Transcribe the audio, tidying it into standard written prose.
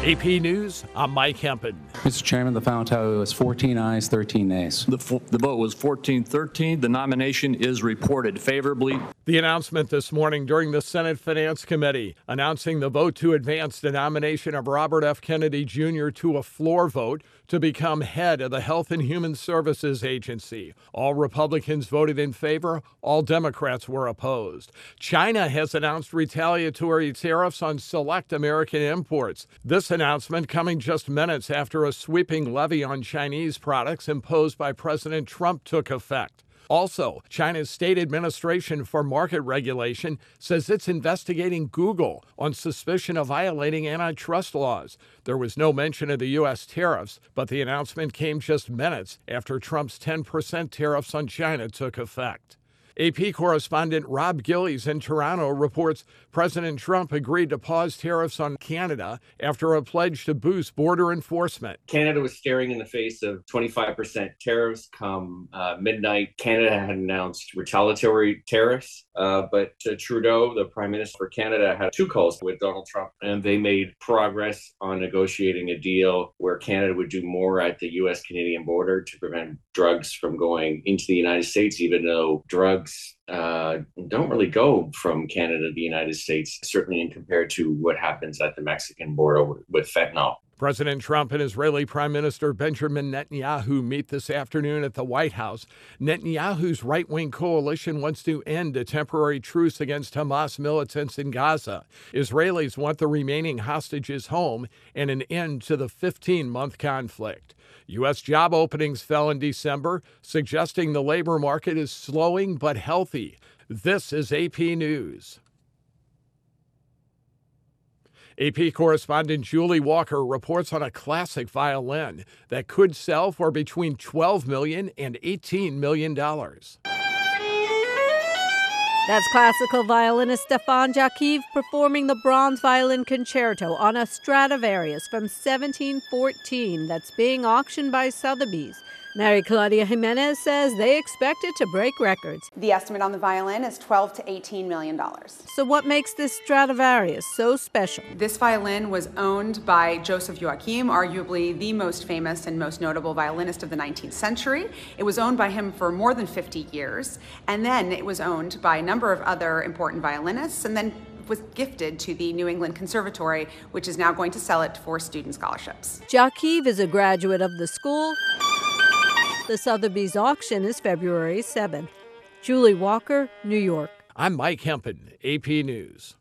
AP News, I'm Mike Hempen. Mr. Chairman, the final tally was 14 ayes, 13 nays. The vote was 14-13. The nomination is reported favorably. The announcement this morning during the Senate Finance Committee announcing the vote to advance the nomination of Robert F. Kennedy Jr. to a floor vote to become head of the Health and Human Services Agency. All Republicans voted in favor. All Democrats were opposed. China has announced retaliatory tariffs on select American imports. This announcement coming just minutes after a sweeping levy on Chinese products imposed by President Trump took effect. Also, China's State Administration for Market Regulation says it's investigating Google on suspicion of violating antitrust laws. There was no mention of the U.S. tariffs, but the announcement came just minutes after Trump's 10% tariffs on China took effect. AP correspondent Rob Gillies in Toronto reports President Trump agreed to pause tariffs on Canada after a pledge to boost border enforcement. Canada was staring in the face of 25% tariffs come midnight. Canada had announced retaliatory tariffs, but Trudeau, the Prime Minister for Canada, had two calls with Donald Trump, and they made progress on negotiating a deal where Canada would do more at the U.S.-Canadian border to prevent drugs from going into the United States, even though drugs don't really go from Canada to the United States, certainly in compared to what happens at the Mexican border with fentanyl. President Trump and Israeli Prime Minister Benjamin Netanyahu meet this afternoon at the White House. Netanyahu's right-wing coalition wants to end a temporary truce against Hamas militants in Gaza. Israelis want the remaining hostages home and an end to the 15-month conflict. U.S. job openings fell in December, suggesting the labor market is slowing but healthy. This is AP News. AP correspondent Julie Walker reports on a classic violin that could sell for between $12 million and $18 million. That's classical violinist Stefan Jakiv performing the Bronze Violin Concerto on a Stradivarius from 1714 that's being auctioned by Sotheby's. Mary Claudia Jimenez says they expect it to break records. The estimate on the violin is $12 to $18 million. So what makes this Stradivarius so special? This violin was owned by Joseph Joachim, arguably the most famous and most notable violinist of the 19th century. It was owned by him for more than 50 years, and then it was owned by a number of other important violinists, and then was gifted to the New England Conservatory, which is now going to sell it for student scholarships. Jakiv is a graduate of the school. The Sotheby's auction is February 7th. Julie Walker, New York. I'm Mike Hempen, AP News.